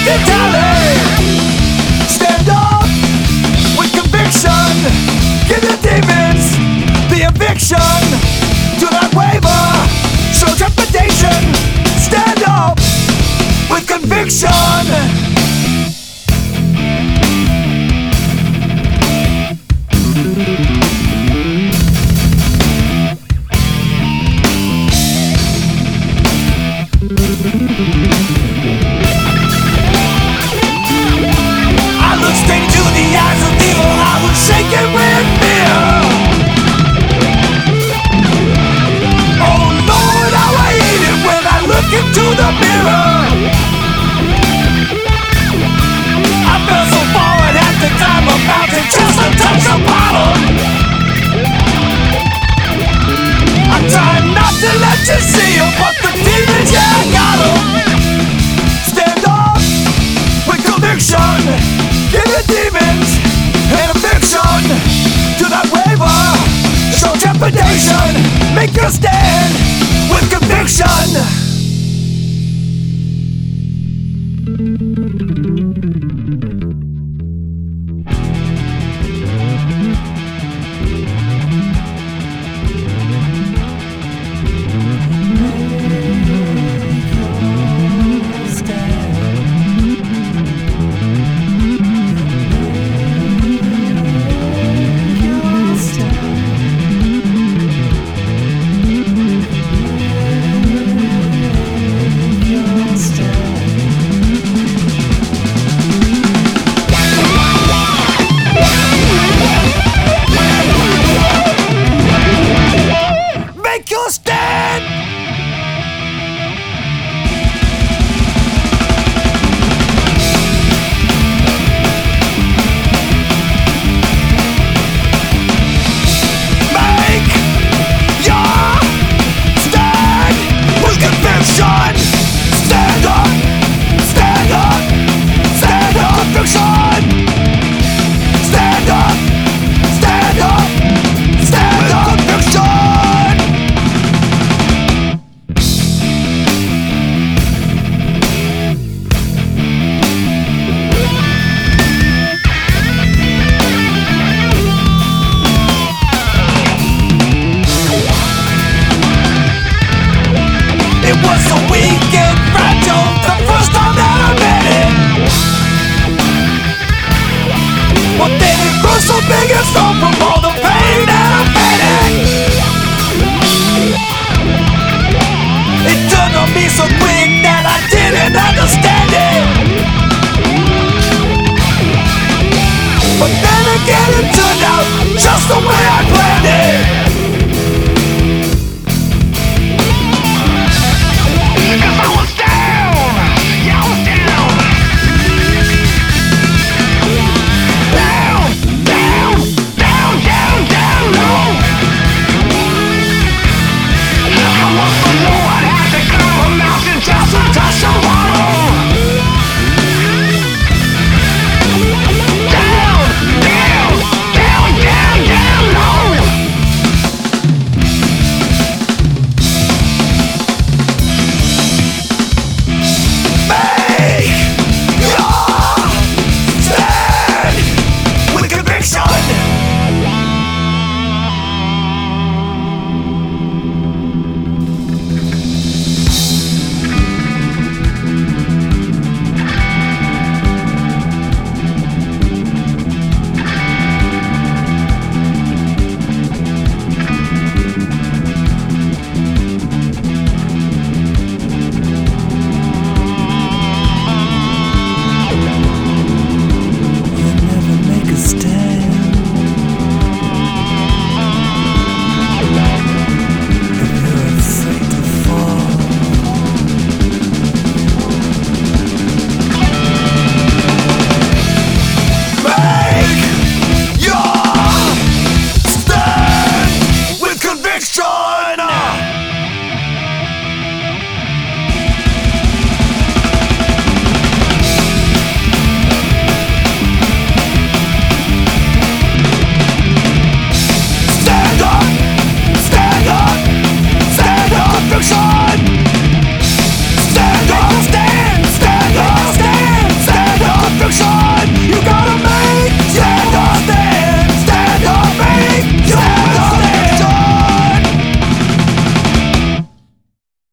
tally. Stand up with conviction. Give the demons the eviction. Do not waver, show trepidation. Stand up with conviction. I look straight into the eyes of evil. I was shaken with fear. Oh Lord, how I hate it when I look into the mirror. I felt so forward at the time of mountain just to touch the bottom. I'm trying not to let you see them, but the demons, yeah, I got them. Stand up with conviction. Give the demons an eviction. Do not waver, show trepidation. Make your stand with conviction. It was so weak and fragile the first time that I met it. But then it grew so big and strong from all the pain that I fed it. It turned on me so quick that I didn't understand it. But then again it turned out just the way I planned it.